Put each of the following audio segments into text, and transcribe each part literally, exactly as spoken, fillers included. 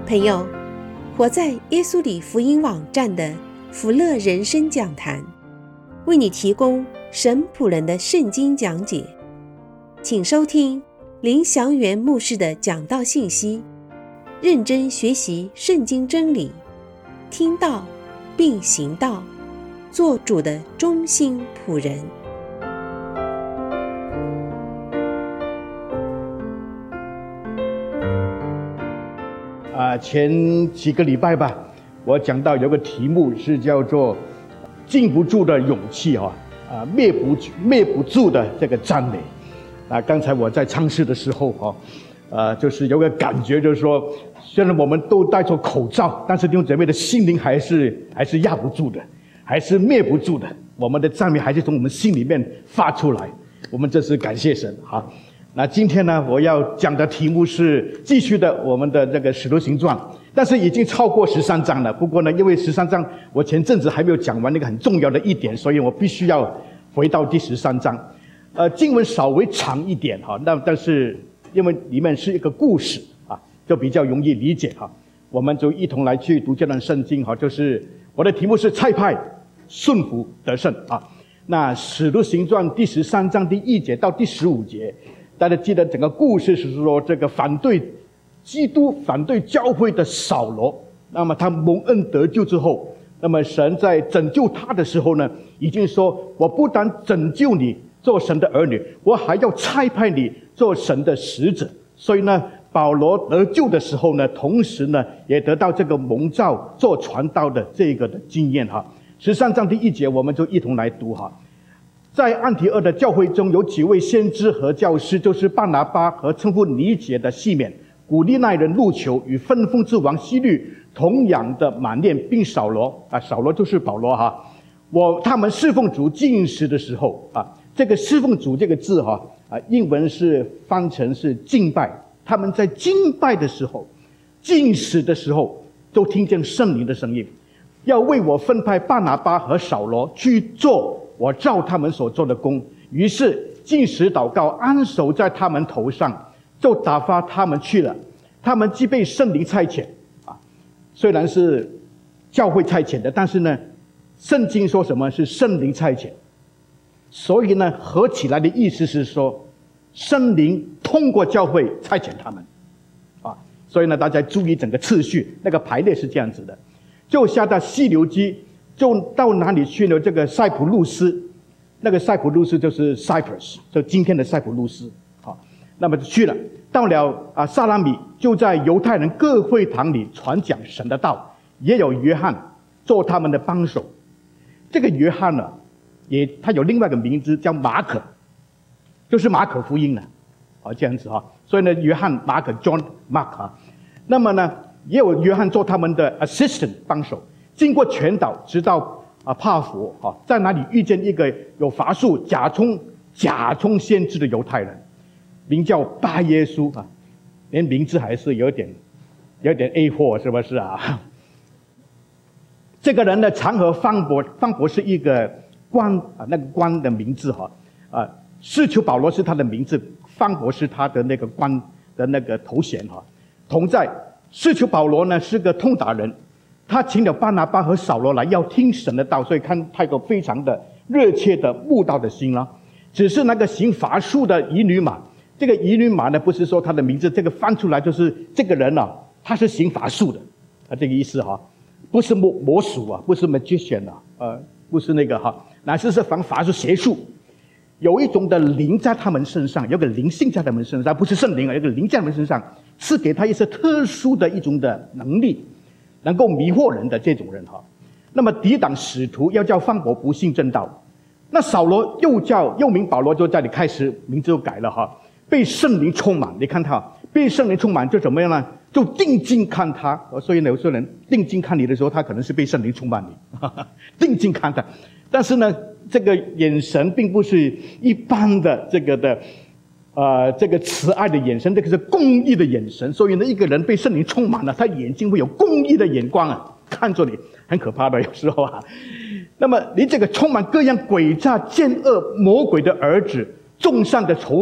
朋友，活在耶稣里福音网站的福乐人生讲坛，为你提供神仆人的圣经讲解，请收听林祥元牧师的讲道信息，认真学习圣经真理，听道并行道，做主的忠心仆人。 啊，前几个礼拜吧，我讲到有个题目是叫做“禁不住的勇气”哈，啊，灭不灭不住的这个赞美。啊，刚才我在唱诗的时候哈，呃，就是有个感觉，就是说，虽然我们都戴着口罩，但是弟兄姐妹的心灵还是还是压不住的，还是灭不住的。我们的赞美还是从我们心里面发出来。我们这是感谢神哈。那今天呢，我要讲的题目是继续的我们的这个使徒行传，但是已经超过十三章了。不过呢，因为十三章我前阵子还没有讲完那个很重要的一点，所以我必须要回到第十三章。呃，经文稍微长一点哈，那但是因为里面是一个故事啊，就比较容易理解哈。我们就一同来去读这段圣经哈，就是我的题目是差派顺服得胜啊。那使徒行传第十三章第一节到第十五节。大家记得整个故事是说，这个反对基督、反对教会的扫罗，那么他蒙恩得救之后，那么神在拯救他的时候呢，已经说，我不但拯救你做神的儿女，我还要差派你做神的使者。所以呢，保罗得救的时候呢，同时呢，也得到这个蒙召做传道的这个的经验哈。十三章第一节，我们就一同来读哈。在安提阿的教会中，有几位先知和教师，就是巴拿巴和称呼尼结的西缅、古利奈人路求与分封之王希律同样的马念，并扫罗啊，扫罗就是保罗哈。我他们侍奉主禁食的时候啊，这个侍奉主这个字哈啊，英文是翻成是敬拜。他们在敬拜的时候、禁食的时候，都听见圣灵的声音，要为我分派巴拿巴和扫罗去做我照他们所做的工。于是禁食祷告，安守在他们头上，就打发他们去了。他们既被圣灵差遣啊，虽然是教会差遣的，但是呢，圣经说什么是圣灵差遣，所以呢，合起来的意思是说，圣灵通过教会差遣他们啊。所以呢，大家注意整个次序，那个排列是这样子的。就下到西流基，就到哪里去呢？这个塞浦路斯，那个塞浦路斯就是 Cyprus， 就今天的塞浦路斯。好，那么就去了，到了啊萨拉米，就在犹太人各会堂里传讲神的道，也有约翰做他们的帮手。这个约翰呢，也他有另外一个名字叫马可，就是马可福音了，啊这样子哈。所以呢，约翰、马可 John Mark 啊，那么呢，也有约翰做他们的 assistant 帮手。经过全岛，直到啊帕佛啊，在那里遇见一个有法术假充假充先知的犹太人，名叫巴耶稣啊，连名字还是有点有点 A 货，是不是啊？这个人呢，常和方伯，方伯是一个官啊，那个官的名字哈啊，施求保罗是他的名字，方伯是他的那个官的那个头衔哈。同在施求保罗呢是个通达人。他请了巴拿巴和扫罗来要听神的道，所以看他有非常的热切的慕道的心了。只是那个行法术的以女马，这个以女马呢，不是说他的名字，这个翻出来就是这个人啊，他是行法术的啊，这个意思哈，不是魔魔术啊，不是 magician 啊，呃，不是那个哈，乃是是防法术邪术。有一种的灵在他们身上，有个灵性在他们身上，不是圣灵啊，有个灵在他们身上，赐给他一些特殊的一种的能力。能够迷惑人的这种人哈，那么抵挡使徒，要叫方伯不信正道。那扫罗又叫又名保罗，就在你开始名字就改了哈，被圣灵充满。你看他被圣灵充满就怎么样呢？就定睛看他。所以呢，有些人定睛看你的时候，他可能是被圣灵充满你，呵呵定睛看他。但是呢，这个眼神并不是一般的这个的。呃，这个慈爱的眼神，这个是公义的眼神。所以呢，一个人被圣灵充满了，他眼睛会有公义的眼光啊，看着你，很可怕的有时候啊。那么，你这个充满各样诡诈、奸恶、魔鬼的儿子，众善的仇敌，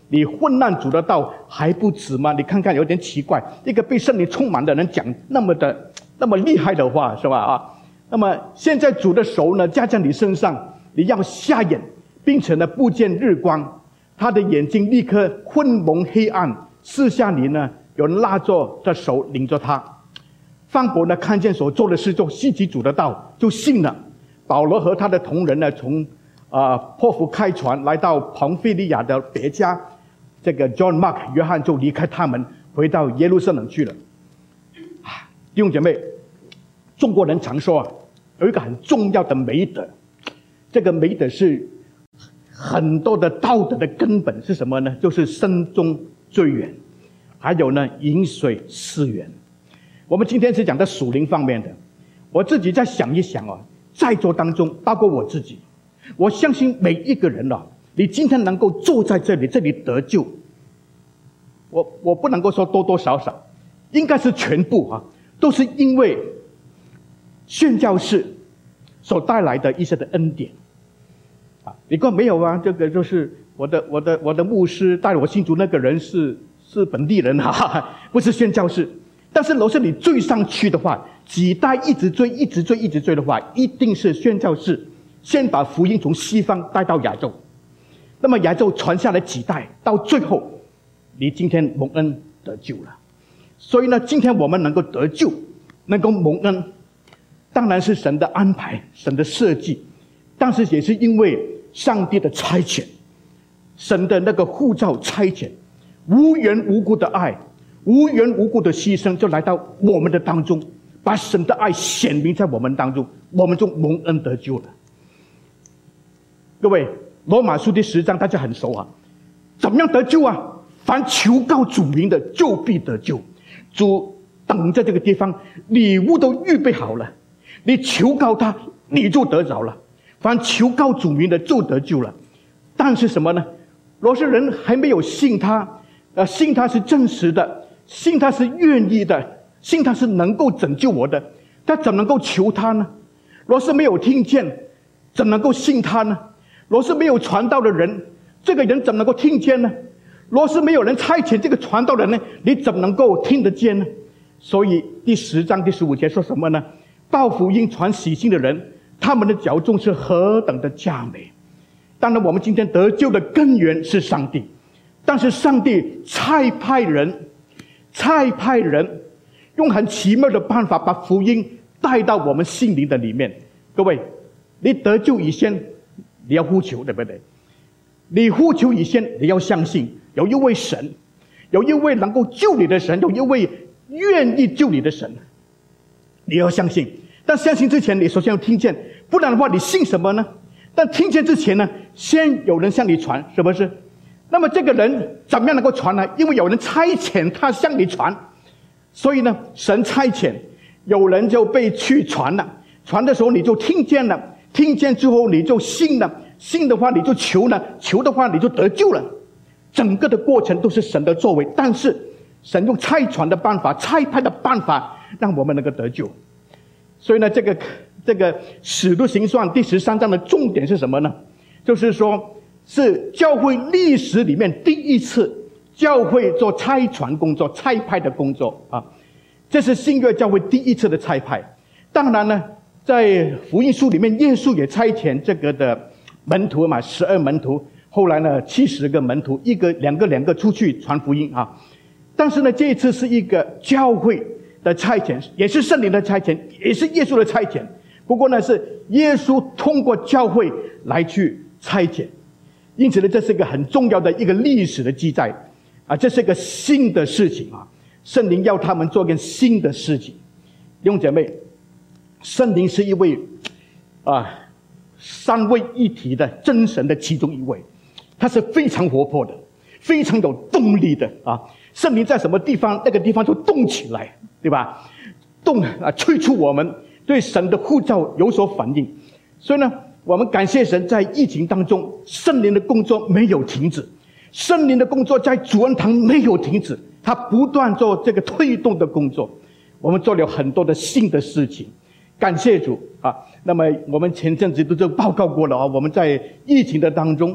你混乱主的道还不止吗？你看看有点奇怪，一个被圣灵充满的人讲那么的那么厉害的话，是吧？啊，那么现在主的手呢加在你身上，你要瞎眼，并且呢不见日光，他的眼睛立刻昏蒙黑暗，四下里呢有人拉着的手领着他。范伯呢看见所做的事，就希奇主的道，就信了。保罗和他的同人呢，从呃破釜开船来到庞菲利亚的别家，这个 John Mark 约翰就离开他们，回到耶路撒冷去了。弟兄姐妹，中国人常说啊，有一个很重要的美德，这个美德是很多的道德的根本是什么呢？就是慎终追远，还有呢饮水思源。我们今天是讲的属灵方面的，我自己再想一想啊，在座当中包括我自己，我相信每一个人啊，你今天能够坐在这里，这里得救，我我不能够说多多少少，应该是全部啊，都是因为宣教士所带来的一些的恩典啊。你说没有啊？这个就是我的我的我的牧师带我信主那个人是是本地人啊，不是宣教士。但是如果是你追上去的话，几代一直追一直追一直追的话，一定是宣教士先把福音从西方带到亚洲，那么亚洲传下来几代，到最后你今天蒙恩得救了。所以呢，今天我们能够得救，能够蒙恩，当然是神的安排，神的设计，但是也是因为上帝的差遣，神的那个呼召差遣，无缘无故的爱，无缘无故的牺牲，就来到我们的当中，把神的爱显明在我们当中，我们就蒙恩得救了。各位，罗马书第十章大家很熟啊，怎么样得救啊？凡求告主名的，就必得救。主等在这个地方，礼物都预备好了，你求告他，你就得着了。凡求告主名的，就得救了。但是什么呢？若是人还没有信他，呃，信他是真实的，信他是愿意的，信他是能够拯救我的，他怎能够求他呢？若是没有听见，怎能够信他呢？若是没有传道的人，这个人怎能够听见呢？若是没有人差遣这个传道人呢，你怎能够听得见呢？所以第十章第十五节说什么呢？报福音传喜信的人，他们的脚中是何等的佳美。当然我们今天得救的根源是上帝，但是上帝差派人差派人用很奇妙的办法把福音带到我们心灵的里面。各位，你得救以前你要呼求，对不对？你呼求以前你要相信有一位神，有一位能够救你的神，有一位愿意救你的神，你要相信。但相信之前你首先要听见，不然的话你信什么呢？但听见之前呢，先有人向你传，是不是？那么这个人怎么样能够传呢？因为有人差遣他向你传，所以呢神差遣，有人就被去传了，传的时候你就听见了，听见之后你就信了，信的话你就求了，求的话你就得救了。整个的过程都是神的作为，但是神用差传的办法，差派的办法让我们能够得救。所以呢，这个这个使徒行传第十三章的重点是什么呢？就是说是教会历史里面第一次教会做差传工作，差派的工作啊，这是新约教会第一次的差派。当然呢，在福音书里面，耶稣也差遣这个的门徒嘛，十二门徒，后来呢七十个门徒，一个两个两个出去传福音啊。但是呢，这一次是一个教会的差遣，也是圣灵的差遣，也是耶稣的差遣。不过呢，是耶稣通过教会来去差遣，因此呢，这是一个很重要的一个历史的记载啊，这是一个新的事情啊。圣灵要他们做一件新的事情。弟兄姐妹，圣灵是一位啊三位一体的真神的其中一位，他是非常活泼的，非常有动力的啊。圣灵在什么地方，那个地方就动起来，对吧？动啊，催促我们对神的呼召有所反应。所以呢，我们感谢神，在疫情当中，圣灵的工作没有停止，圣灵的工作在主恩堂没有停止，他不断做这个推动的工作。我们做了很多的新的事情，感谢主啊。那么我们前阵子都就报告过了啊，我们在疫情的当中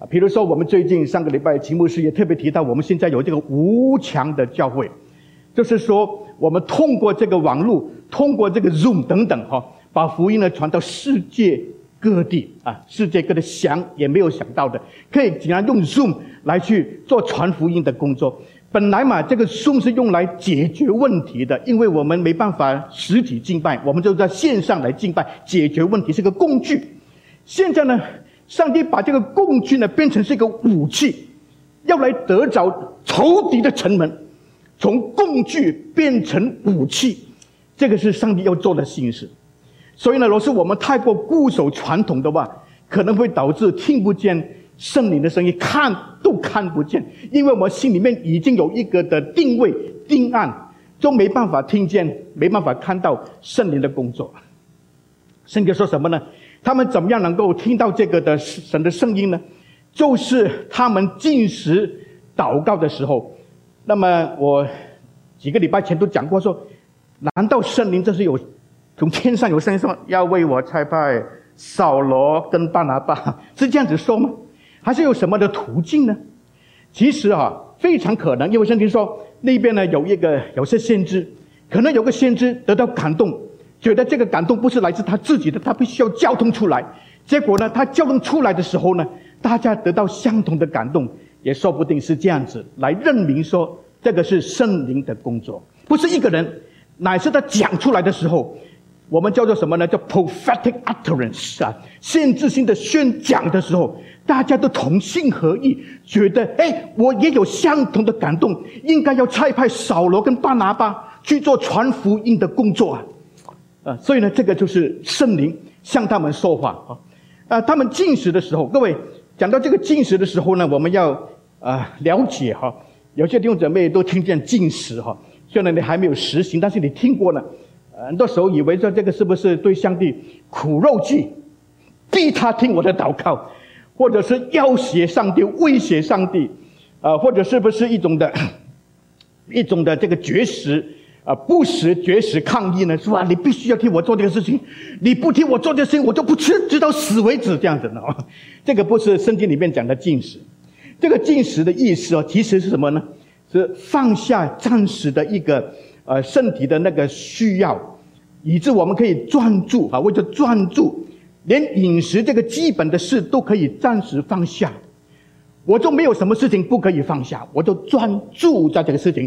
啊，比如说我们最近上个礼拜秦牧师也特别提到，我们现在有这个无墙的教会，就是说我们通过这个网络，通过这个 Zoom 等等哈，把福音呢传到世界各地啊，世界各地想也没有想到的，可以竟然用 Zoom 来去做传福音的工作。本来嘛，这个 Zoom 是用来解决问题的，因为我们没办法实体敬拜，我们就在线上来敬拜，解决问题是个工具。现在呢，上帝把这个工具呢变成是一个武器，要来得着仇敌的城门，从工具变成武器，这个是上帝要做的心事。所以呢，若是我们太过固守传统的话，可能会导致听不见圣灵的声音，看都看不见，因为我们心里面已经有一个的定位定案，就没办法听见，没办法看到圣灵的工作。圣经说什么呢？他们怎么样能够听到这个的神的声音呢？就是他们禁食祷告的时候。那么我几个礼拜前都讲过说，难道圣灵这是有从天上有声音说要为我差派扫罗跟巴拿巴，是这样子说吗？还是有什么的途径呢？其实啊，非常可能，因为圣经说那边呢有一个有些先知，可能有个先知得到感动，觉得这个感动不是来自他自己的，他必须要交通出来。结果呢，他交通出来的时候呢，大家得到相同的感动，也说不定是这样子来认明说这个是圣灵的工作，不是一个人，乃是他讲出来的时候，我们叫做什么呢？叫 prophetic utterance 啊，先知性的宣讲的时候，大家都同心合意，觉得哎，我也有相同的感动，应该要差派扫罗跟巴拿巴去做传福音的工作啊。啊，所以呢，这个就是圣灵向他们说话啊。啊，他们禁食的时候，各位讲到这个禁食的时候呢，我们要啊了解哈，有些弟兄姊妹都听见禁食哈，虽然你还没有实行，但是你听过了。很多时候以为说这个是不是对上帝苦肉计，逼他听我的祷告，或者是要挟上帝、威胁上帝，啊，或者是不是一种的、一种的这个绝食啊，不食绝食抗议呢？是吧？你必须要替我做这个事情，你不替我做这个事情，我就不吃，直到死为止，这样子的。这个不是圣经里面讲的禁食。这个禁食的意思哦，其实是什么呢？是放下暂时的一个呃身体的那个需要，以致我们可以专注啊，为了专注，连饮食这个基本的事都可以暂时放下。我就没有什么事情不可以放下，我就专注在这个事情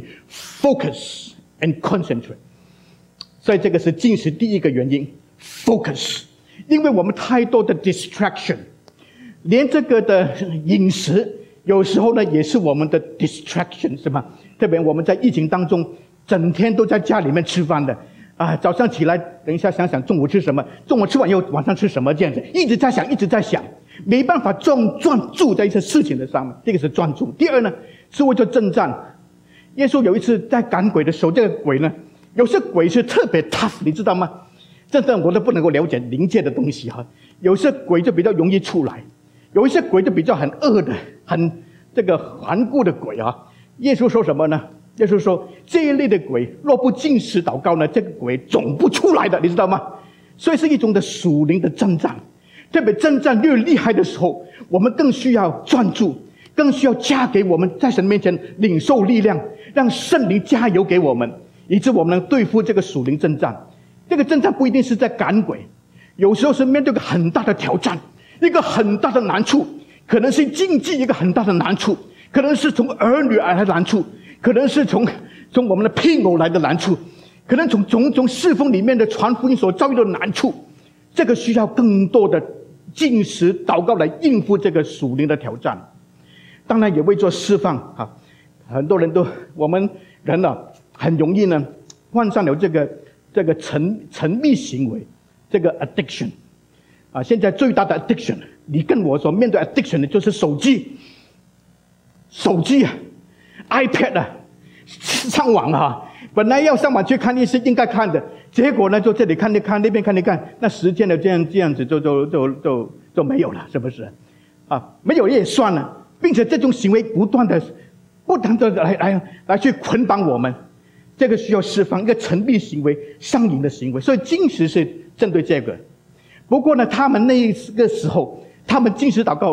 ，focus and concentrate。所以这个是禁食第一个原因 ，focus。因为我们太多的 distraction， 连这个的饮食有时候呢也是我们的 distraction， 是吗？特别我们在疫情当中，整天都在家里面吃饭的。啊，早上起来，等一下想想中午吃什么，中午吃完以后晚上吃什么，这样子一直在想，一直在想，没办法专专注在一些事情的上面，这个是专注。第二呢，是为了征战。耶稣有一次在赶鬼的时候，这个鬼呢，有些鬼是特别 tough， 你知道吗？真的我都不能够了解灵界的东西哈。有些鬼就比较容易出来，有一些鬼就比较很恶的、很这个顽固的鬼啊。耶稣说什么呢？耶稣说，这一类的鬼若不禁食祷告呢，这个鬼总不出来的，你知道吗？所以是一种的属灵的征战。特别征战越厉害的时候，我们更需要专注，更需要加给我们在神面前领受力量，让圣灵加油给我们，以致我们能对付这个属灵征战。这个征战不一定是在赶鬼，有时候是面对一个很大的挑战，一个很大的难处，可能是经济一个很大的难处，可能是从儿女而来的难处，可能是从从我们的配偶来的难处，可能从种种侍奉里面的传福音所遭遇的难处，这个需要更多的禁食祷告来应付这个属灵的挑战。当然也为做释放啊，很多人都我们人呢、啊、很容易呢患上了这个这个沉沉迷行为，这个 addiction 啊，现在最大的 addiction， 你跟我所面对 addiction 的就是手机，手机啊。iPad 啊，上网啊，本来要上网去看一些应该看的，结果呢，就这里看一看，那边看一看，那时间呢，这样这样子就就就就就没有了，是不是？啊，没有也算了，并且这种行为不断的、不断的来来来去捆绑我们，这个需要释放一个沉迷行为、上瘾的行为，所以禁食是针对这个。不过呢，他们那个时候，他们禁食祷告，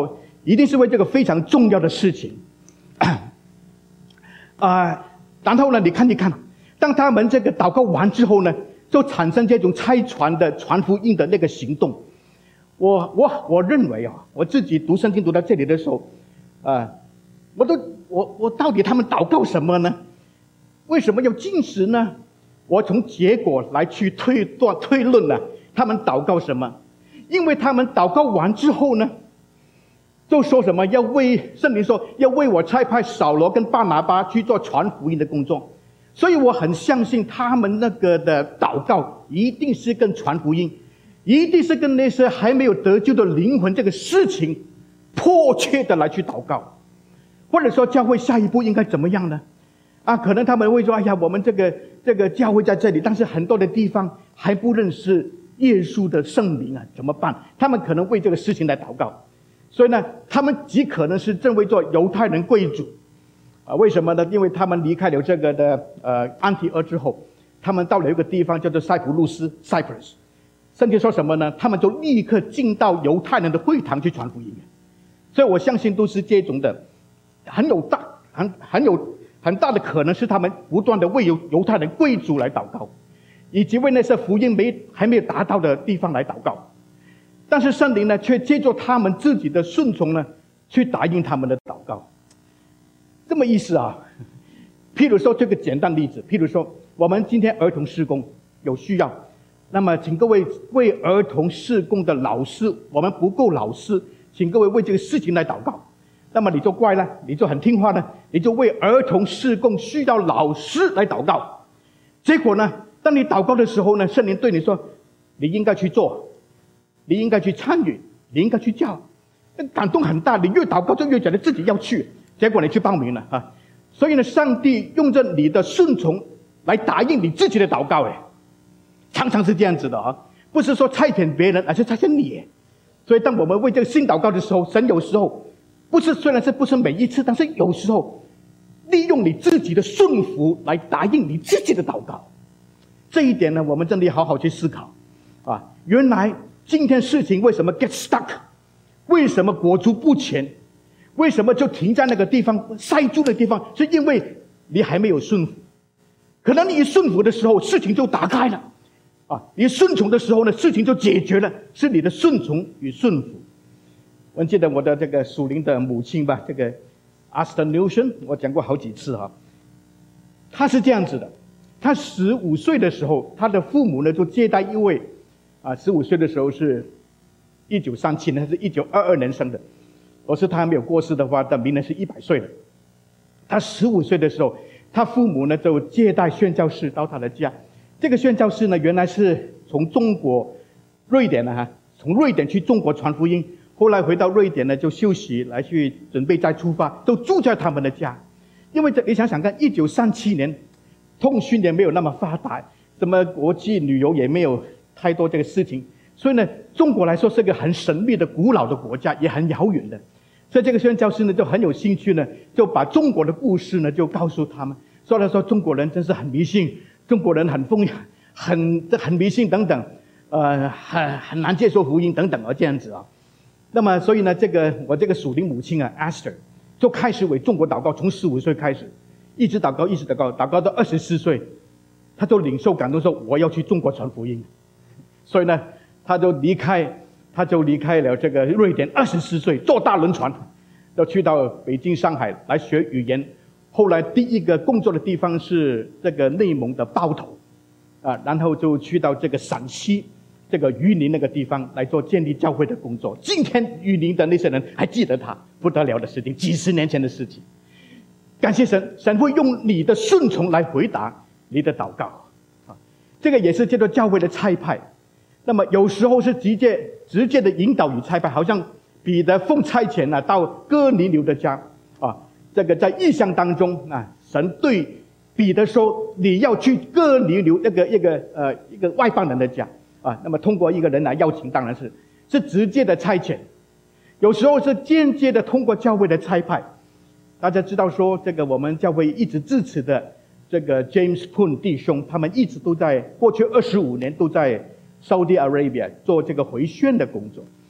一定是为这个非常重要的事情。啊、呃，然后呢，你看一看，当他们这个祷告完之后呢，就产生这种拆船的传福音的那个行动。我我我认为啊，我自己读圣经读到这里的时候，啊、呃，我都我我到底他们祷告什么呢？为什么要禁食呢？我从结果来去推断推论呢、啊，他们祷告什么？因为他们祷告完之后呢，就说什么要为圣灵说要为我差派扫罗跟巴拿巴去做传福音的工作，所以我很相信他们那个的祷告一定是跟传福音，一定是跟那些还没有得救的灵魂这个事情迫切的来去祷告，或者说教会下一步应该怎么样呢？啊，可能他们会说：“哎呀，我们这个这个教会在这里，但是很多的地方还不认识耶稣的圣名啊，怎么办？”他们可能为这个事情来祷告。所以呢，他们极可能是正为做犹太人贵族啊？为什么呢？因为他们离开了这个的呃安提阿之后，他们到了一个地方叫做塞浦路斯 （Cyprus）。圣经说什么呢？他们就立刻进到犹太人的会堂去传福音。所以我相信都是这种的，很有大很很有。很大的可能是他们不断的为犹犹太人贵族来祷告，以及为那些福音没还没有达到的地方来祷告。但是圣灵呢，却借助他们自己的顺从呢，去答应他们的祷告。这么意思啊？譬如说这个简单例子，譬如说我们今天儿童事工有需要，那么请各位为儿童事工的老师，我们不够老师，请各位为这个事情来祷告。那么你就乖了，你就很听话呢，你就为儿童事工需要老师来祷告。结果呢，当你祷告的时候呢，圣灵对你说，你应该去做，你应该去参与，你应该去教，感动很大。你越祷告就越觉得自己要去，结果你去报名了啊。所以呢，上帝用着你的顺从来答应你自己的祷告，哎，常常是这样子的啊，不是说差遣别人，而是差遣你。所以当我们为这个新祷告的时候，神有时候不是，虽然是不是每一次，但是有时候利用你自己的顺服来答应你自己的祷告。这一点呢，我们真的要好好去思考啊！原来今天事情为什么 get stuck， 为什么裹足不前，为什么就停在那个地方塞住的地方，是因为你还没有顺服。可能你一顺服的时候，事情就打开了啊！你顺从的时候呢，事情就解决了，是你的顺从与顺服。我记得我的这个属灵的母亲吧，这个 Asta Newson， 我讲过好几次哈。她是这样子的，她十五岁的时候，她的父母呢就接待一位啊，十五岁的时候是一九三七年，还是一九二二年生的。若是她还没有过世的话，她明年是一百岁了。她十五岁的时候，她父母呢就接待宣教士到她的家。这个宣教士呢，原来是从中国瑞典的哈，从瑞典去中国传福音。后来回到瑞典呢，就休息来去准备再出发，就住在他们的家。因为这你想想看，一九三七年，通讯也没有那么发达，什么国际旅游也没有太多这个事情，所以呢，中国来说是个很神秘的、古老的国家，也很遥远的。所以这个宣教师呢，就很有兴趣呢，就把中国的故事呢，就告诉他们，说他说中国人真是很迷信，中国人很疯、很很迷信等等，呃，很很难接受福音等等啊，这样子啊。那么，所以呢，这个我这个属灵母亲啊 ，Esther， 就开始为中国祷告，从十五岁开始，一直祷告，一直祷告，祷告到二十四岁，他就领受感动说，我要去中国传福音。所以呢，他就离开，他就离开了这个瑞典，二十四岁坐大轮船，就去到北京、上海来学语言。后来第一个工作的地方是这个内蒙的包头，啊，然后就去到这个陕西。这个榆林那个地方来做建立教会的工作，今天榆林的那些人还记得他，不得了的事情，几十年前的事情。感谢神，神会用你的顺从来回答你的祷告啊，这个也是叫做教会的差派。那么有时候是直接直接的引导与差派，好像彼得奉差遣啊到哥尼流的家啊，这个在异象当中啊，神对彼得说，你要去哥尼流那个一个呃一个外邦人的家。啊，那么通过一个人来邀请，当然是是直接的差遣，有时候是间接的通过教会的差派。大家知道说，这个我们教会一直支持的这个 James Poon 弟兄，他们一直都在过去二十五年都在 Saudi Arabia 做这个回宣的工作。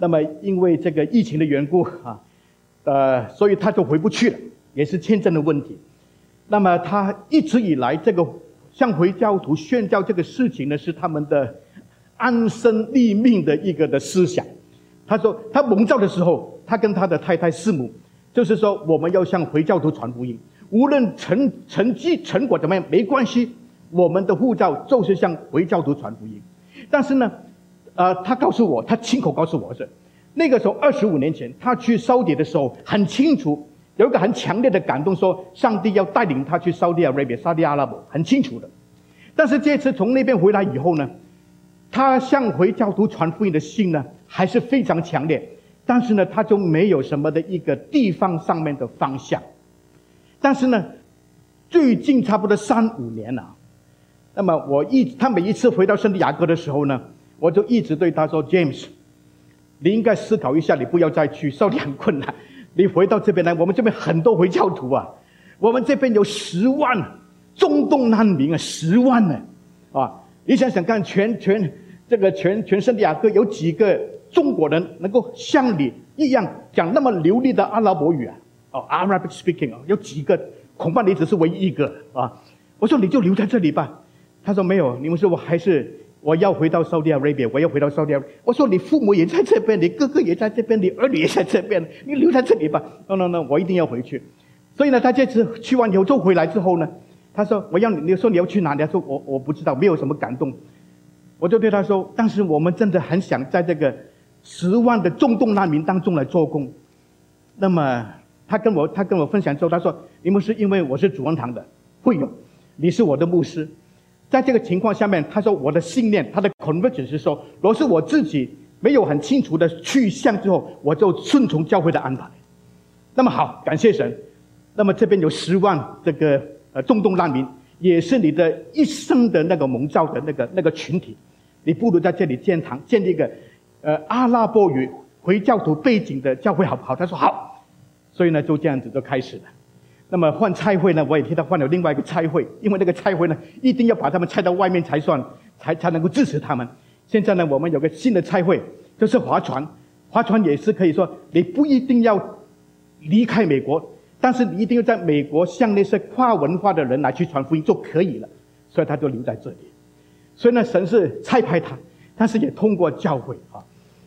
那么因为这个疫情的缘故啊，呃，所以他就回不去了，也是签证的问题。那么他一直以来这个向回教徒宣教这个事情呢，是他们的安身立命的一个的思想。他说他蒙召的时候，他跟他的太太师母就是说，我们要向回教徒传福音，无论成成绩成果怎么样没关系，我们的护照就是向回教徒传福音。但是呢呃，他告诉我，他亲口告诉我是那个时候二十五年前他去沙特的时候，很清楚有一个很强烈的感动，说上帝要带领他去沙特阿拉伯沙特阿拉伯，很清楚的。但是这次从那边回来以后呢，他向回教徒传福音的信呢还是非常强烈，但是呢他就没有什么的一个地方上面的方向。但是呢最近差不多三五年了、啊，那么我一他每一次回到圣地亚哥的时候呢，我就一直对他说 James， 你应该思考一下，你不要再去沙特很困难，你回到这边来，我们这边很多回教徒啊，我们这边有十万中东难民啊，十万呢啊！你想想看，全全这个全全圣地亚哥有几个中国人能够像你一样讲那么流利的阿拉伯语啊？哦 ，Arabic speaking 啊，有几个？恐怕你只是唯一一个啊！我说你就留在这里吧。他说没有，你们说我还是我要回到沙特阿拉伯，我要回到沙特阿拉伯。我说你父母也在这边，你哥哥也在这边，你儿女也在这边，你留在这里吧。no no no， 我一定要回去。所以呢，他这次去完以后，回来之后呢，他说我要你，你说你要去哪里？他说我我不知道，没有什么感动。我就对他说，但是我们真的很想在这个十万的中东难民当中来做工。那么他跟我他跟我分享之后，他说你们是因为我是主恩堂的会友，你是我的牧师。在这个情况下面，他说我的信念，他的 conviction 是说，如果是我自己没有很清楚的去向之后，我就顺从教会的安排。那么好，感谢神。那么这边有十万这个呃中东难民，也是你的一生的那个蒙召的那个那个群体，你不如在这里建堂建立一个呃阿拉伯语回教徒背景的教会好不好？他说好，所以呢就这样子就开始了。那么换差会呢，我也替他换了另外一个差会，因为那个差会呢一定要把他们拆到外面才算，才才能够支持他们。现在呢我们有个新的差会，就是划船，划船也是可以说你不一定要离开美国，但是你一定要在美国向那些跨文化的人来去传福音就可以了，所以他就留在这里。所以呢神是差派他，但是也通过教会啊，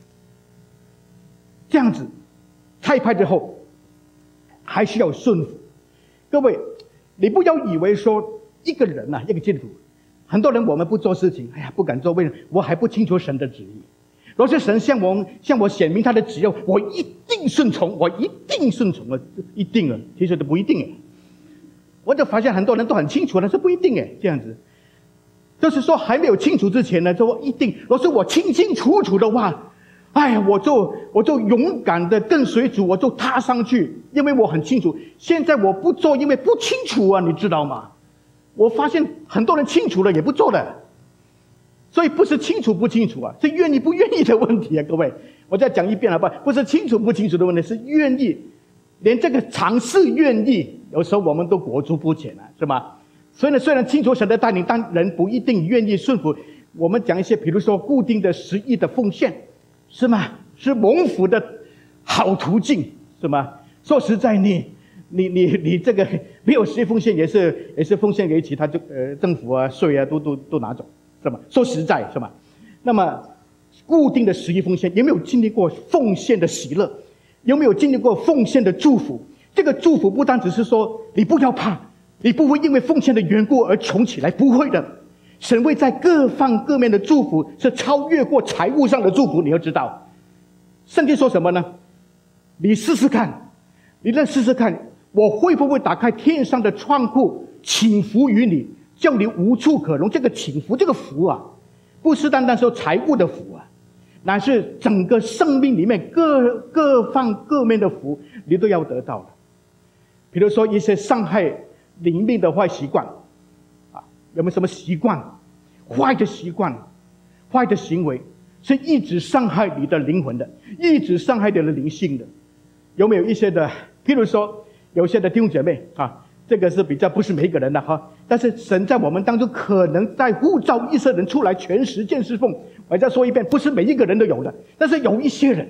这样子差派之后还需要顺服。各位，你不要以为说一个人啊，一个基督徒，很多人我们不做事情，哎呀，不敢做，为什么？我还不清楚神的旨意。若是神向我向我显明他的旨意，我一定顺从，我一定顺从了，一定了。其实都不一定哎。我就发现很多人都很清楚，但是不一定哎，这样子。就是说还没有清楚之前呢，就一定。若是我清清楚楚的话，哎呀，我就我就勇敢的跟随主，我就踏上去，因为我很清楚。现在我不做，因为不清楚啊，你知道吗？我发现很多人清楚了也不做的，所以不是清楚不清楚啊，是愿意不愿意的问题啊，各位。我再讲一遍好不好？不是清楚不清楚的问题，是愿意，连这个尝试愿意，有时候我们都裹足不前啊，是吗？所以呢，虽然清楚神的带领，但人不一定愿意顺服。我们讲一些，比如说固定的十亿的奉献。是吗？是蒙福的好途径，是吗？说实在你，你你你你这个没有十亿奉献，也是也是奉献给其他就呃政府啊、税啊，都都都拿走，是吗？说实在，是吗？那么固定的十亿奉献，有没有经历过奉献的喜乐？有没有经历过奉献的祝福？这个祝福不单只是说你不要怕，你不会因为奉献的缘故而穷起来，不会的。神会在各方各面的祝福是超越过财务上的祝福，你要知道。圣经说什么呢？你试试看，你再试试看，我会不会打开天上的窗户，倾福于你，叫你无处可容。这个倾福，这个福啊，不是单单说财务的福啊，乃是整个生命里面各各方各面的福，你都要得到的。比如说一些伤害灵命的坏习惯啊，有没有什么习惯？坏的习惯，坏的行为，是一直伤害你的灵魂的，一直伤害你的灵性的。有没有一些的，譬如说有些的弟兄姐妹啊，这个是比较不是每一个人的哈，但是神在我们当中可能在呼召一些人出来全实践侍奉。我再说一遍，不是每一个人都有的，但是有一些人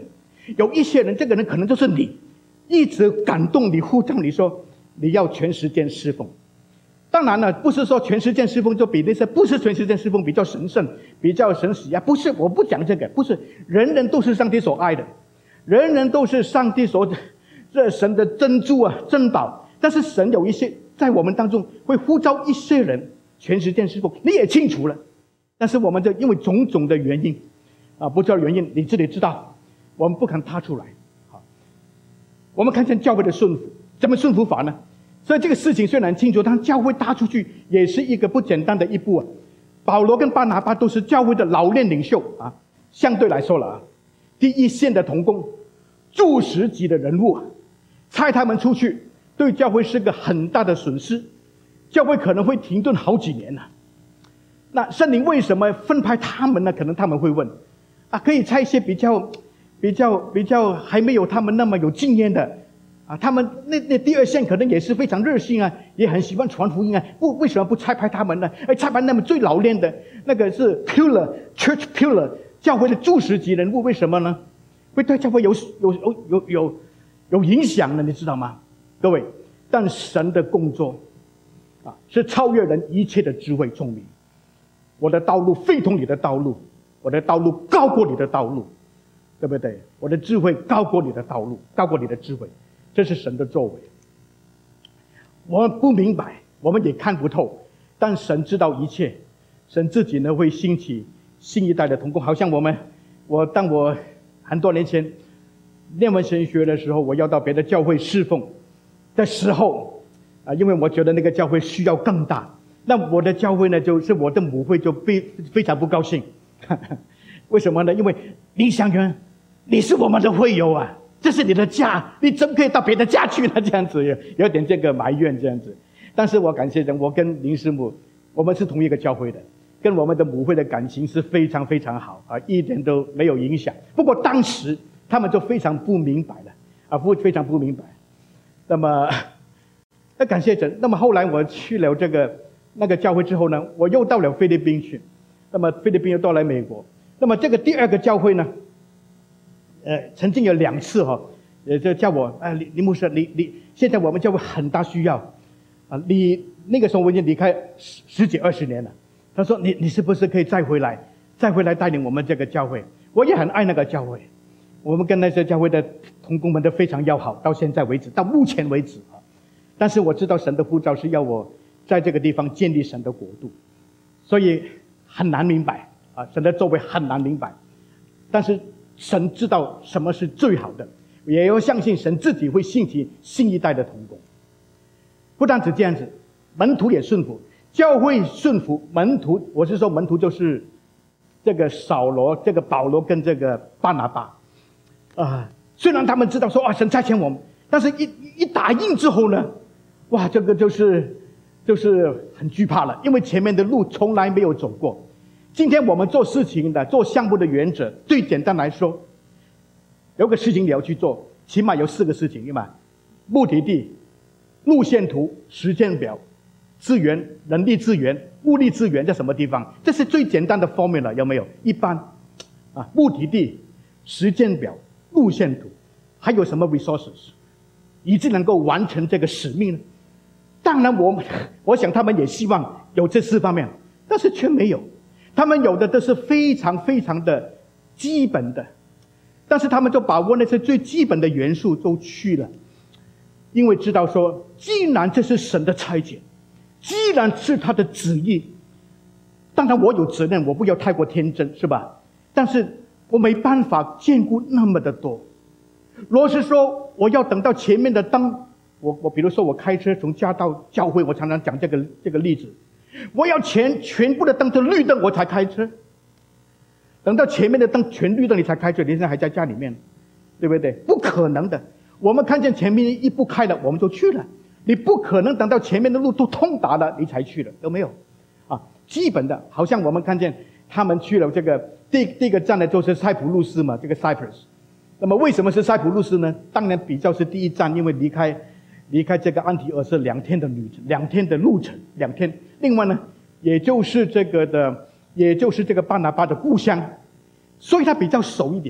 有一些人，这个人可能就是你，一直感动你，呼召你说你要全时间侍奉。当然了，不是说全时间侍奉就比那些不是全时间侍奉比较神圣，比较神喜啊，不是，我不讲这个，不是，人人都是上帝所爱的，人人都是上帝所这神的珍珠啊，珍宝。但是神有一些在我们当中会呼召一些人全时间侍奉，你也清楚了，但是我们就因为种种的原因啊，不知道原因，你自己知道，我们不肯踏出来。好，我们看见教会的顺服，怎么顺服法呢？所以这个事情虽然清楚，但教会踏出去也是一个不简单的一步啊。保罗跟巴拿巴都是教会的老练领袖啊，相对来说了啊，第一线的同工，柱石级的人物啊，差他们出去，对教会是个很大的损失，教会可能会停顿好几年呢、啊。那圣灵为什么分派他们呢？可能他们会问啊，可以差一些比较、比较、比较还没有他们那么有经验的。啊，他们那那第二线可能也是非常热心啊，也很喜欢传福音啊，不为什么不差派他们呢？哎，差派那么最老练的那个是 pillar church pillar 教会的柱石级人物，为什么呢？会对教会有有有有有有影响的，你知道吗？各位，但神的工作啊，是超越人一切的智慧聪明。我的道路非同你的道路，我的道路高过你的道路，对不对？我的智慧高过你的道路，高过你的智慧。这是神的作为，我们不明白，我们也看不透，但神知道一切。神自己呢会兴起新一代的同工，好像我们，我当我很多年前念完神学的时候，我要到别的教会侍奉的时候啊，因为我觉得那个教会需要更大，那我的教会呢，就是我的母会就非非常不高兴。为什么呢？因为林祥元，你是我们的会友啊。这是你的家，你怎么可以到别的家去呢？这样子有有点这个埋怨这样子。但是我感谢神，我跟林师母，我们是同一个教会的，跟我们的母会的感情是非常非常好啊，一点都没有影响。不过当时他们就非常不明白了啊，不非常不明白。那么，那感谢神。那么后来我去了这个那个教会之后呢，我又到了菲律宾去。那么菲律宾又到了美国。那么这个第二个教会呢？呃，曾经有两次哈、哦，呃，就叫我啊，林林牧师，你你现在我们教会很大需要，啊，你那个时候我已经离开十十几二十年了。他说你你是不是可以再回来，再回来带领我们这个教会？我也很爱那个教会，我们跟那些教会的同工们都非常要好，到现在为止，到目前为止啊。但是我知道神的呼召是要我在这个地方建立神的国度，所以很难明白啊，神的作为很难明白，但是。神知道什么是最好的，也要相信神自己会兴起新一代的同工。不但只这样子，门徒也顺服，教会顺服，门徒，我是说门徒就是这个扫罗、这个保罗跟这个巴拿巴啊。虽然他们知道说啊，神差遣我们，但是一一打印之后呢，哇，这个就是就是很惧怕了，因为前面的路从来没有走过。今天我们做事情的、做项目的原则，最简单来说，有个事情你要去做，起码有四个事情，对吗？目的地、路线图、时间表、资源、人力资源、物力资源在什么地方？这是最简单的 formula， 有没有？一般啊，目的地、时间表、路线图，还有什么 resources， 以致能够完成这个使命呢？当然我，我我想他们也希望有这四方面，但是却没有。他们有的都是非常非常的基本的，但是他们就把握那些最基本的元素都去了，因为知道说，既然这是神的差遣，既然是他的旨意，当然我有责任，我不要太过天真，是吧？但是我没办法兼顾那么的多。若是说我要等到前面的灯，我我比如说我开车从家到教会，我常常讲这个这个例子。我要全全部的灯都绿灯我才开车，等到前面的灯全绿灯你才开车，你现在还在家里面，对不对？不可能的。我们看见前面一步开了，我们就去了。你不可能等到前面的路都通达了，你才去了，有没有？啊，基本的，好像我们看见他们去了这个第第一个站呢，就是塞浦路斯嘛，这个 Cyprus。那么为什么是塞浦路斯呢？当然比较是第一站，因为离开。离开这个安提阿是两天的旅程，两天的路程，两天。另外呢，也就是这个的，也就是这个巴拿巴的故乡，所以他比较熟一点。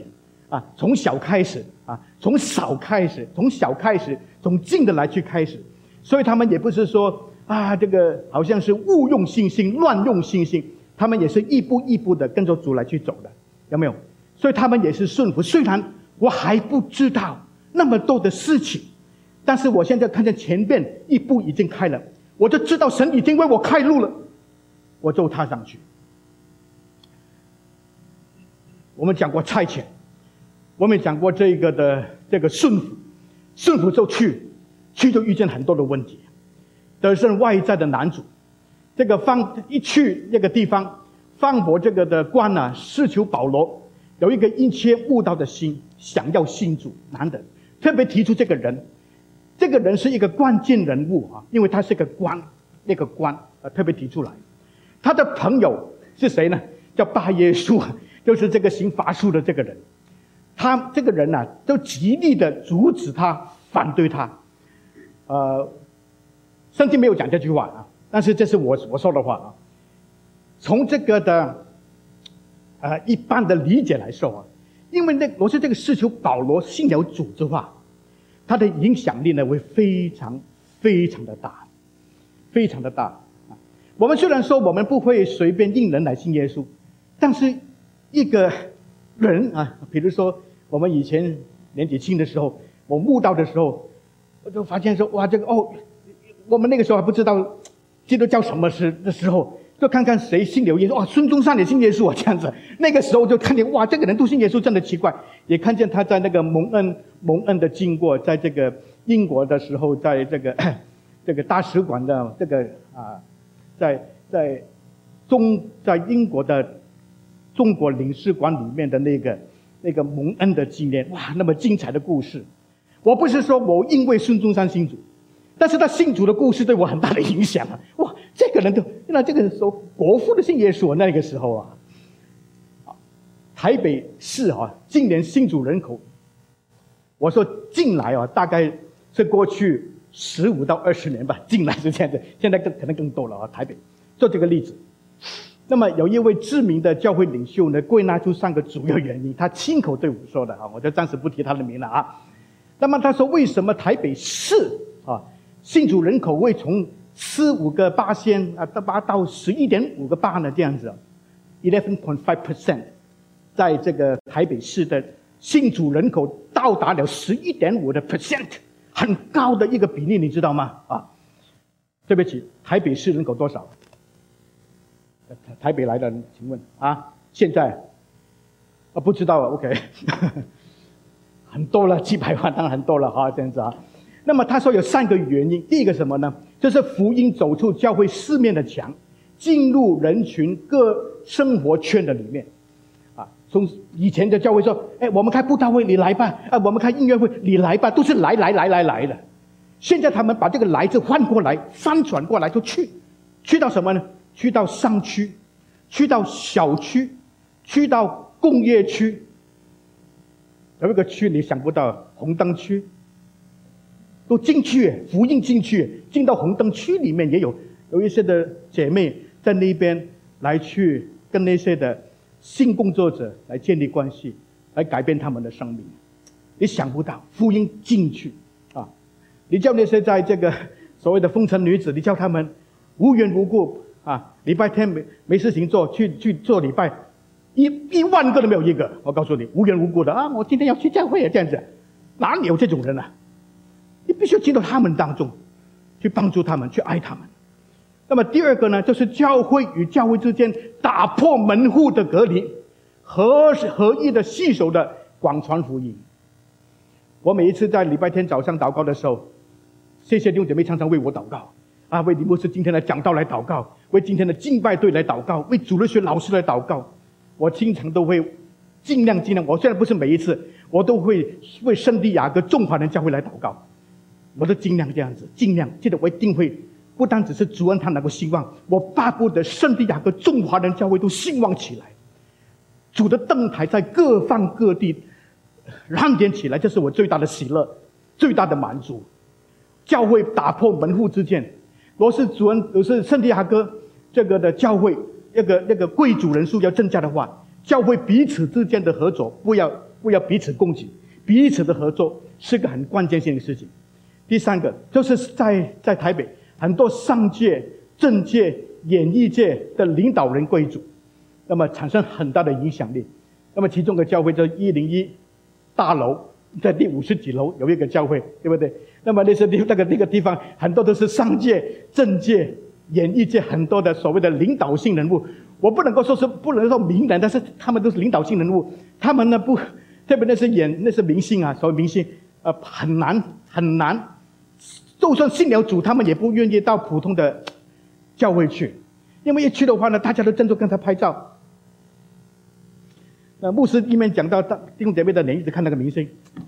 啊，从小开始啊，从少开始，从小开始，从近的来去开始。所以他们也不是说啊，这个好像是误用信心、乱用信心，他们也是一步一步的跟着主来去走的，有没有？所以他们也是顺服。虽然我还不知道那么多的事情，但是我现在看见前边一步已经开了，我就知道神已经为我开路了，我就踏上去。我们讲过差遣，我们讲过这个的这个顺服，顺服就去，去就遇见很多的问题，得胜外在的难主。这个方一去那个地方，方伯这个的官啊，是求保罗有一个殷切悟道的心，想要信主，难得特别提出这个人，这个人是一个关键人物啊，因为他是个官，那个官啊特别提出来。他的朋友是谁呢？叫巴耶稣，就是这个行法术的这个人。他这个人呢、啊，就极力的阻止他，反对他。呃，圣经没有讲这句话啊，但是这是我我说的话啊。从这个的呃一般的理解来说啊，因为那我是这个事求保罗信了主之话，他的影响力呢会非常非常的大，非常的大啊。我们虽然说我们不会随便应人来信耶稣，但是一个人啊，比如说我们以前年纪轻的时候，我悟道的时候，我就发现说，哇，这个哦，我们那个时候还不知道基督教什么是的时候，就看看谁信了耶稣，哇，孙中山也信耶稣啊，这样子。那个时候就看见，哇，这个人都信耶稣，真的奇怪。也看见他在那个蒙恩蒙恩的经过，在这个英国的时候，在这个这个大使馆的这个啊，在在中在英国的中国领事馆里面的那个那个蒙恩的纪念，哇，那么精彩的故事。我不是说我因为孙中山信主，但是他信主的故事对我很大的影响啊！哇，这个人都原来这个时候国父的信耶稣，那个时候啊，台北市啊，今年信主人口，我说进来啊，大概是过去十五到二十年吧，进来是这样子，现在更可能更多了啊。台北，做这个例子。那么有一位知名的教会领袖呢，归纳出三个主要原因，他亲口对我说的啊，我就暂时不提他的名了啊。那么他说，为什么台北市啊信主人口会从十五个八仙啊到八到十一点五个八呢？这样子 ，eleven point five percent， 在这个台北市的信主人口到达了十一点五的 percent， 很高的一个比例，你知道吗？啊，对不起，台北市人口多少？台北来的人，请问啊，现在啊不知道啊 ，OK。很多了，几百万当然很多了哈，这样子啊。那么他说有三个原因，第一个什么呢？就是福音走出教会四面的墙，进入人群各生活圈的里面。啊，从以前的教会说，哎，我们开布道会，你来吧；啊，我们开音乐会，你来吧，都是来来来来来的。现在他们把这个来字换过来，翻转过来，就去，去到什么呢？去到商区，去到小区，去到工业区。有一个区你想不到，红灯区都进去，福音进去，进到红灯区里面也有有一些的姐妹在那边来去跟那些的性工作者来建立关系，来改变他们的生命。你想不到福音进去啊！你叫那些在这个所谓的风尘女子，你叫他们无缘无故啊，礼拜天没没事情做，去去做礼拜。一一万个都没有一个，我告诉你，无缘无故的啊！我今天要去教会啊，这样子，哪里有这种人啊？你必须进到他们当中，去帮助他们，去爱他们。那么第二个呢，就是教会与教会之间打破门户的隔离，合合一的携手的广传福音。我每一次在礼拜天早上祷告的时候，谢谢弟兄姐妹常常为我祷告啊，为李牧师今天的讲道来祷告，为今天的敬拜队来祷告，为主日学老师来祷告。我经常都会尽量尽量，我虽然不是每一次，我都会为圣地亚哥众华人教会来祷告，我都尽量这样子，尽量记得我一定会，不单只是主恩他能够兴旺，我巴不得圣地亚哥众华人教会都兴旺起来，主的灯台在各方各地燃点起来，这是我最大的喜乐，最大的满足。教会打破门户之见，若是主恩，若是圣地亚哥这个的教会。那个那个贵族人数要增加的话，教会彼此之间的合作不要不要彼此攻击，彼此的合作是个很关键性的事情。第三个就是在在台北，很多商界、政界、演艺界的领导人贵族，那么产生很大的影响力。那么其中的教会就一零一大楼，在第五十几楼有一个教会，对不对？那么那些地那个那个地方很多都是商界、政界、演艺界很多的所谓的领导性人物。我不能够说是不能说名人，但是他们都是领导性人物。他们呢不，特别那些演那些明星啊，所谓明星，呃，很难很难。就算信了主，他们也不愿意到普通的教会去，因为一去的话呢，大家都争着跟他拍照。那牧师一面讲到弟兄姐妹的脸，一直看那个明星，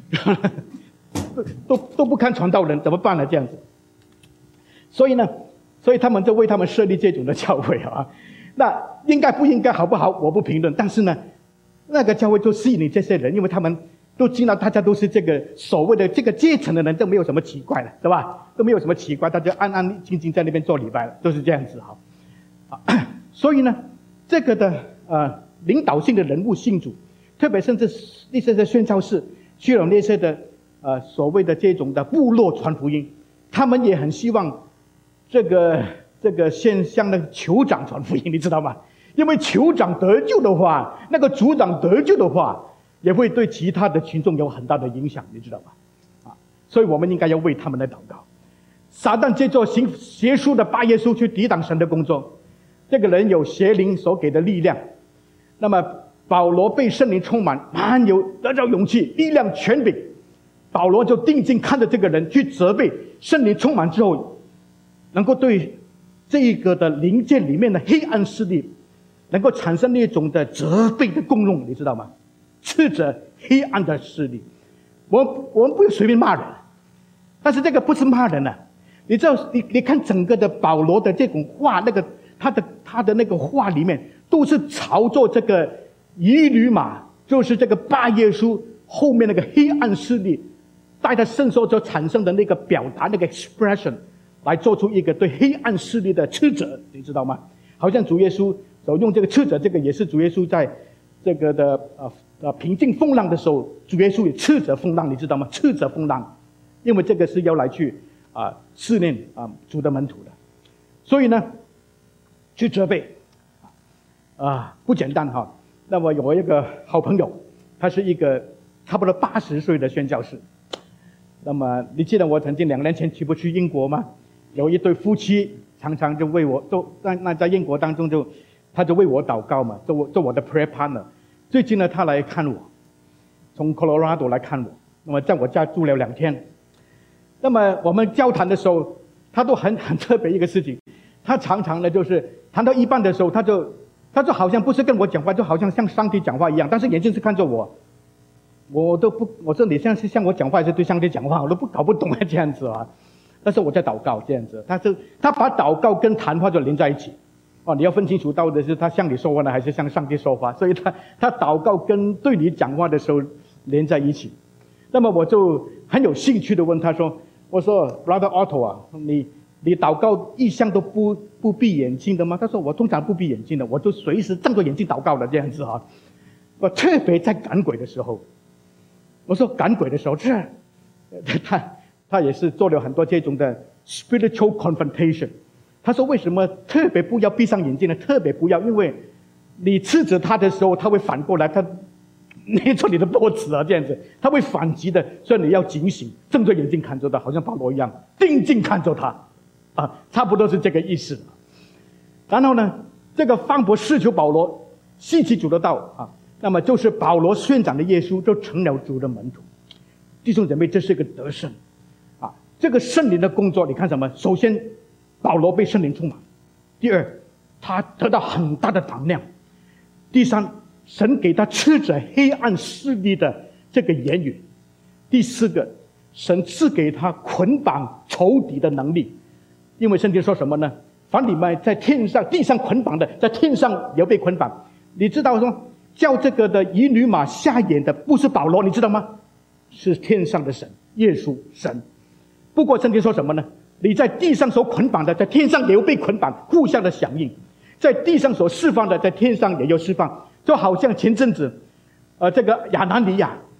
都都不看传道人，怎么办呢？这样子。所以呢，所以他们就为他们设立这种的教会啊。那应该不应该好不好，我不评论。但是呢，那个教会就吸引你这些人，因为他们都知道大家都是这个所谓的这个阶层的人，都没有什么奇怪了，对吧？都没有什么奇怪，大家安安静静在那边做礼拜了，都是这样子哈。啊，所以呢，这个的呃领导性的人物信主，特别甚至那些的宣教士，去了那些的呃所谓的这种的部落传福音，他们也很希望这个这个现象的酋长传福音，你知道吗？因为酋长得救的话，那个族长得救的话，也会对其他的群众有很大的影响，你知道吗？啊，所以我们应该要为他们来祷告。撒旦借着行邪术的巴耶稣去抵挡神的工作，这个人有邪灵所给的力量。那么保罗被圣灵充满，满有得着勇气、力量、权柄。保罗就定睛看着这个人，去责备。圣灵充满之后，能够对这一个的灵界里面的黑暗势力，能够产生那种的责备的功用，你知道吗？斥责黑暗的势力。我们我们不要随便骂人，但是这个不是骂人啊。你知道，你你看整个的保罗的这种话，那个他的他的那个话里面，都是朝着这个以吕马，就是这个巴耶稣后面那个黑暗势力，在他身上所产生的那个表达，那个 expression， 来做出一个对黑暗势力的斥责，你知道吗？好像主耶稣所用这个斥责，这个也是主耶稣在这个的呃呃平静风浪的时候，主耶稣也斥责风浪，你知道吗？斥责风浪，因为这个是要来去啊、呃、试炼啊、呃、主的门徒的，所以呢，去责备啊不简单哈。那么有一个好朋友，他是一个差不多八十岁的宣教士。那么你记得我曾经两年前去不去英国吗？有一对夫妻常常就为我，都那那在英国当中就，他就为我祷告嘛，做我做我的 prayer partner。最近呢，他来看我，从 Colorado 来看我，那么在我家住了两天。那么我们交谈的时候，他都很很特别一个事情，他常常呢就是谈到一半的时候，他就他就好像不是跟我讲话，就好像像上帝讲话一样，但是眼睛是看着我。我都不，我说你现在是向我讲话还是对上帝讲话，我都不搞不懂啊这样子啊。但是我在祷告这样子，他是他把祷告跟谈话就连在一起，哦，你要分清楚到底是他向你说话呢，还是向上帝说话。所以他他祷告跟对你讲话的时候连在一起。那么我就很有兴趣的问他说：“我说 Brother Otto 啊，你你祷告意向都不不闭眼睛的吗？”他说：“我通常不闭眼睛的，我就随时睁着眼睛祷告的这样子啊。”我特别在赶鬼的时候。我说赶鬼的时候，这他他也是做了很多这种的 spiritual confrontation。他说为什么特别不要闭上眼睛呢？特别不要，因为你斥责他的时候，他会反过来，他捏着你的脖子啊，这样子，他会反击的。所以你要警醒，睁着眼睛看着他，好像保罗一样，定睛看着他，啊，差不多是这个意思。然后呢，这个方伯试求保罗细其主的道啊。那么就是保罗宣讲的耶稣就成了主的门徒。弟兄姐妹，这是一个得胜啊！这个圣灵的工作，你看什么？首先，保罗被圣灵充满；第二，他得到很大的胆量；第三，神给他斥责黑暗势力的这个言语；第四个，神赐给他捆绑仇敌的能力。因为圣经说什么呢？凡你们在天上、地上捆绑的，在天上也要被捆绑。你知道说？叫这个的以吕马下眼的不是保罗，你知道吗？是天上的神，耶稣神。不过圣经说什么呢？你在地上所捆绑的，在天上也要被捆绑，互相的响应。在地上所释放的，在天上也要释放。就好像前阵子，呃，这个亚拿尼亚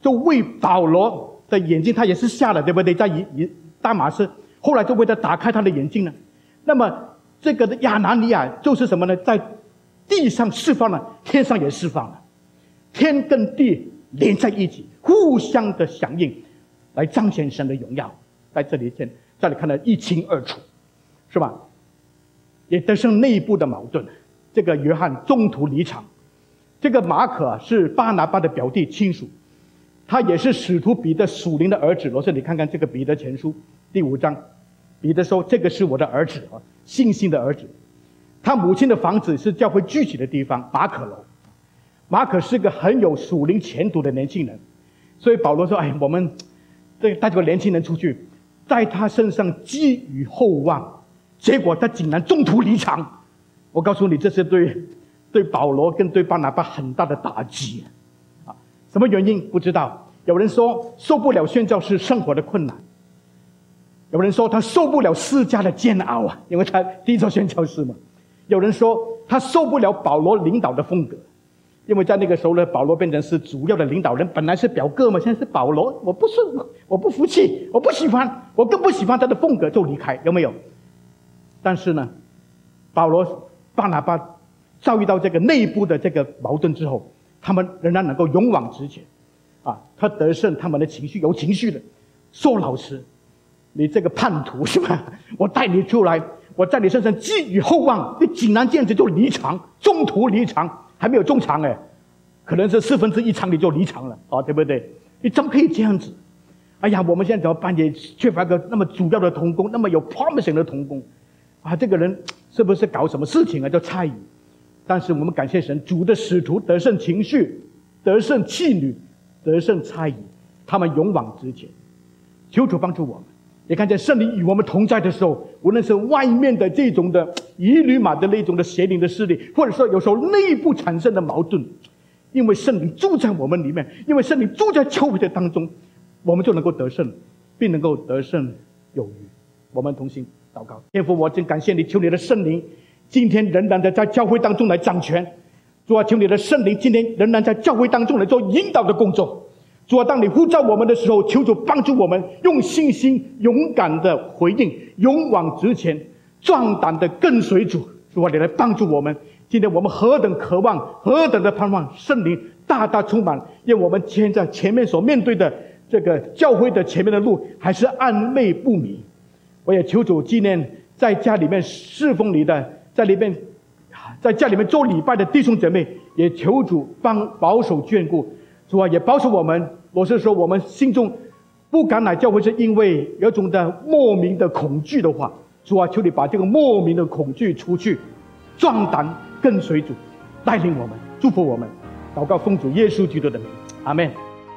就为保罗的眼睛，他也是瞎了，对不对？在以大马士，后来就为他打开他的眼睛了。那么这个的亚拿尼亚就是什么呢？在地上释放了，天上也释放了，天跟地连在一起，互相的响应，来彰显神的荣耀。在这里见，这里看得一清二楚，是吧？也得胜内部的矛盾。这个约翰中途离场，这个马可是巴拿巴的表弟亲属，他也是使徒彼得属灵的儿子。罗斯，你看看这个彼得前书第五章，彼得说：“这个是我的儿子啊，信心的儿子。”他母亲的房子是教会聚集的地方，马可楼。马可是个很有属灵前途的年轻人，所以保罗说：“哎，我们这带这个年轻人出去，在他身上寄予厚望。”结果他竟然中途离场。我告诉你，这是对对保罗跟对巴拿巴很大的打击啊！什么原因不知道？有人说受不了宣教士生活的困难，有人说他受不了释迦的煎熬啊，因为他第一做宣教士嘛。有人说他受不了保罗领导的风格，因为在那个时候呢，保罗变成是主要的领导人，本来是表哥嘛，现在是保罗，我不是我不服气，我不喜欢，我更不喜欢他的风格，就离开，有没有？但是呢，保罗、巴拿巴遭遇到这个内部的这个矛盾之后，他们仍然能够勇往直前，啊，他得胜他们的情绪，有情绪的说：“老师，你这个叛徒是吧？我带你出来，我在你身上寄予厚望，你竟然这样子就离场，中途离场，还没有中场哎，可能是四分之一场你就离场了啊，对不对？你怎么可以这样子？哎呀，我们现在怎么办？也缺乏个那么主要的同工，那么有 promising 的同工。”啊，这个人是不是搞什么事情啊？叫猜疑。但是我们感谢神，主的使徒得胜情绪，得胜气馁，得胜猜疑，他们勇往直前。求主帮助我们。也看见圣灵与我们同在的时候，无论是外面的这种的以吕马的那种的邪灵的势力，或者说有时候内部产生的矛盾，因为圣灵住在我们里面，因为圣灵住在教会的当中，我们就能够得胜，并能够得胜有余。我们同心祷告。天父，我真感谢你，求你的圣灵今天仍然的在教会当中来掌权。主啊，求你的圣灵今天仍然在教会当中来做引导的工作。主啊，当你呼召我们的时候，求主帮助我们用信心勇敢的回应，勇往直前，壮胆的跟随主。主啊，你来帮助我们。今天我们何等渴望，何等的盼望圣灵大大充满，愿我们现在前面所面对的这个教会的前面的路还是暧昧不明。我也求主纪念在家里面侍奉你的，在里面在家里面做礼拜的弟兄姐妹，也求主帮保守眷顾。主啊，也保守我们。我是说，我们心中不敢来教会，是因为有种的莫名的恐惧的话，主啊，求你把这个莫名的恐惧除去，壮胆跟随主，带领我们，祝福我们。祷告奉主耶稣基督的名，阿们。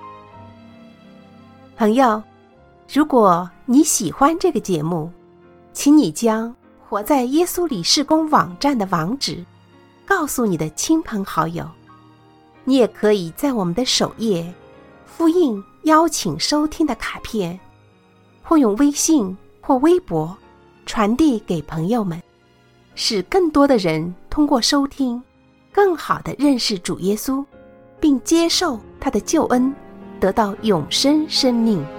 朋友，如果你喜欢这个节目，请你将活在耶稣里事工网站的网址告诉你的亲朋好友。你也可以在我们的首页复印邀请收听的卡片，或用微信或微博传递给朋友们，使更多的人通过收听更好地认识主耶稣，并接受他的救恩，得到永生生命。